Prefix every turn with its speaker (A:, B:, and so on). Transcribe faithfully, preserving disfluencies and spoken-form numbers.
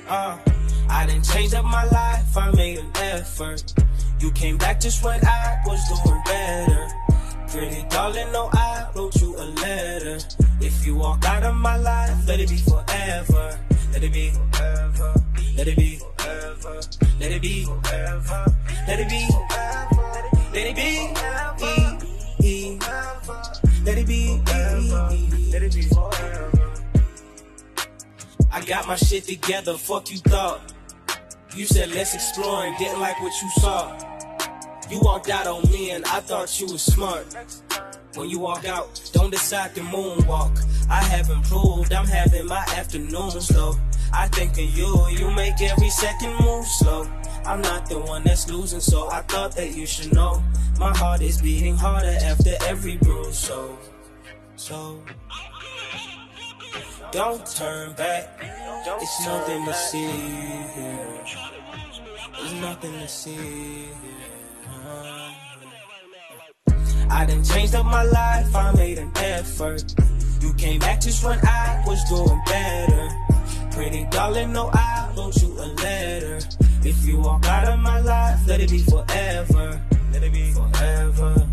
A: Uh, I done changed up my life, I made an effort. You came back just when I was doing better. Pretty darling, no, I wrote you a letter. If you walk out of my life, let it be forever. Let it be forever. Let it be forever. Let it be forever. Let it be forever. Let it be e e. Let it be e. Let it be forever. I got my shit together, fuck you thought. You said let's explore and didn't like what you saw. You walked out on me and I thought you was smart. When you walk out, don't decide to moonwalk. I have improved, I'm having my afternoons though. I think of you, you make every second move slow. I'm not the one that's losing, so I thought that you should know. My heart is beating harder after every bruise, so, so don't turn back, it's nothing to see here. There's nothing to see here. I done changed up my life, I made an effort. You came back just when I was doing better. Pretty darling, no, I wrote you a letter. If you walk out of my life, let it be forever. Let it be forever.